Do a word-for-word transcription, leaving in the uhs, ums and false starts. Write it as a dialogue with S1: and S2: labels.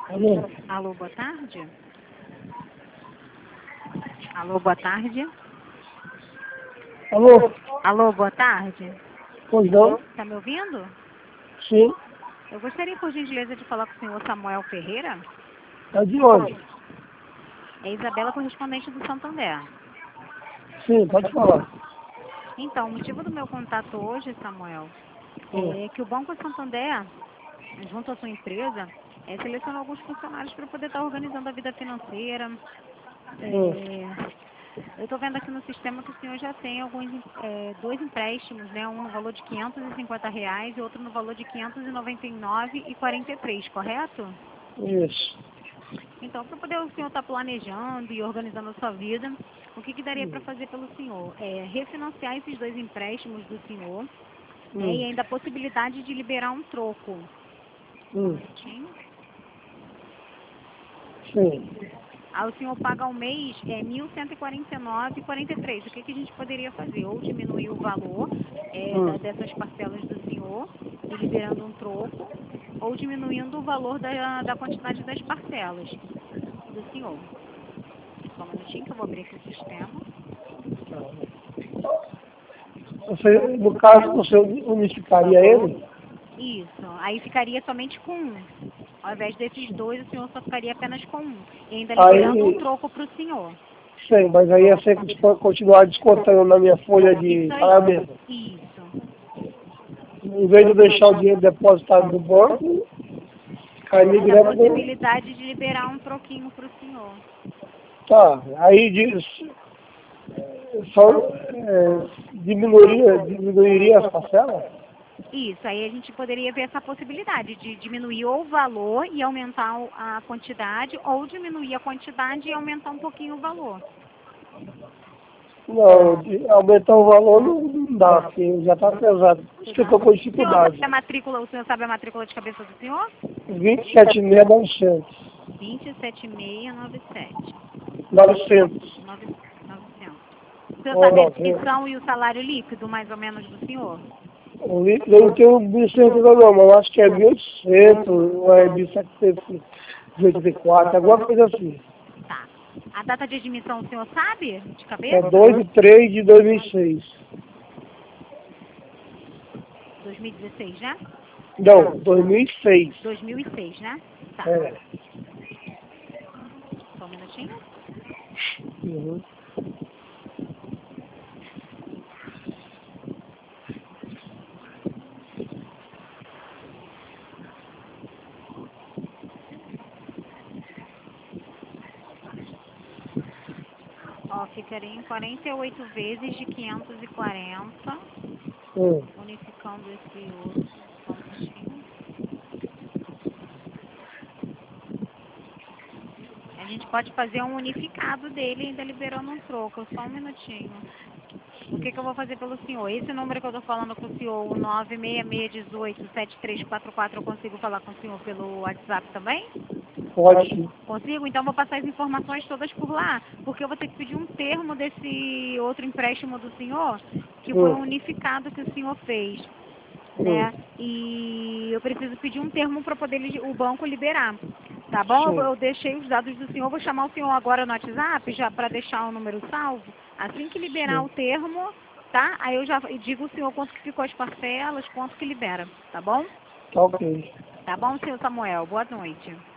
S1: Alô?
S2: Alô, boa tarde. Alô, boa tarde.
S1: Alô?
S2: Alô, boa tarde.
S1: Pois não?
S2: Está me ouvindo?
S1: Sim.
S2: Eu gostaria, por gentileza, de falar com o senhor Samuel Ferreira.
S1: É de onde?
S2: É Isabela, correspondente do Santander.
S1: Sim, pode falar.
S2: Então, o motivo do meu contato hoje, Samuel,
S1: Hum.
S2: é que o Banco Santander, junto à sua empresa, é, selecionou alguns funcionários para poder estar organizando a vida financeira.
S1: Hum.
S2: É, eu estou vendo aqui no sistema que o senhor já tem alguns, é, dois empréstimos, né? Um no valor de quinhentos e cinquenta reais e outro no valor de quinhentos e noventa e nove reais e quarenta e três, correto?
S1: Isso.
S2: Então, para poder o senhor estar planejando e organizando a sua vida, o que, que daria para fazer pelo senhor? É refinanciar esses dois empréstimos do senhor, né,
S1: Hum.
S2: e ainda a possibilidade de liberar um troco. Só um
S1: Hum.
S2: minutinho.
S1: Sim.
S2: Aí o senhor paga ao mês é, mil cento e quarenta e nove reais e quarenta e três. O que, que a gente poderia fazer? Ou diminuir o valor é, da,
S1: Hum.
S2: dessas parcelas do senhor, e liberando um troco, ou diminuindo o valor da, da quantidade das parcelas do senhor. Só um minutinho que eu vou abrir aqui o sistema.
S1: Você, no caso, você unificaria ele?
S2: Isso. Aí ficaria somente com um. Ao invés desses dois, o senhor só ficaria apenas com um. E ainda liberando um
S1: Aí,
S2: troco para o senhor.
S1: sei, mas aí é sempre desco- continuar descontando na minha folha de
S2: Isso aí.
S1: pagamento.
S2: Isso.
S1: Em vez de eu deixar o dinheiro depositado no banco, cairia
S2: Ainda a
S1: direto no...
S2: possibilidade de liberar um troquinho para o senhor.
S1: Tá, aí diz, só é, diminuiria, diminuiria as parcelas?
S2: Isso. Aí a gente poderia ver essa possibilidade de diminuir ou o valor e aumentar o- a quantidade, ou diminuir a quantidade e aumentar um pouquinho o valor.
S1: Não, de aumentar o valor não, não dá, porque já está pesado. Por isso que eu estou com
S2: O senhor sabe
S1: dificuldade.
S2: a matrícula, o senhor sabe a matrícula de cabeça do senhor?
S1: vinte e sete mil e novecentos.
S2: vinte e sete mil seiscentos e noventa e sete.
S1: novecentos.
S2: Nove- novecentos. O senhor
S1: Ou
S2: sabe a
S1: novecentos.
S2: descrição e o salário líquido, mais ou menos, do senhor?
S1: O líquido eu não tenho mil e cento não, mas eu acho que é mil e oitocentos, ou é mil setecentos e oitenta e quatro, alguma coisa assim.
S2: Tá. A data de admissão o senhor sabe? De
S1: É
S2: cabeça?
S1: dois de três de dois mil e seis.
S2: dois mil e dezesseis, né?
S1: Não, dois mil e seis.
S2: dois mil e seis, né? Tá.
S1: É.
S2: Só um minutinho.
S1: Uhum.
S2: Ó, ficaria em quarenta e oito vezes de quinhentos e quarenta,
S1: Hum.
S2: unificando esse outro. Só um minutinho. A gente pode fazer um unificado dele ainda liberando um troco. Só um minutinho. O que, que eu vou fazer pelo senhor? Esse número que eu estou falando com o senhor, o nove seis seis um oito sete três quatro quatro, eu consigo falar com o senhor pelo WhatsApp também?
S1: Pode sim.
S2: Consigo? Então vou passar as informações todas por lá, porque eu vou ter que pedir um termo desse outro empréstimo do senhor, que foi um
S1: Hum.
S2: unificado que o senhor fez,
S1: Hum.
S2: né? E eu preciso pedir um termo para poder li- o banco liberar. Tá bom? Eu,
S1: Sim.
S2: eu deixei os dados do senhor, vou chamar o senhor agora no WhatsApp, já para deixar o número salvo. Assim que liberar
S1: Sim.
S2: o termo, tá? Aí eu já digo o senhor quanto que ficou as parcelas, quanto que libera, tá bom?
S1: Tá ok.
S2: Tá bom, senhor Samuel? Boa noite.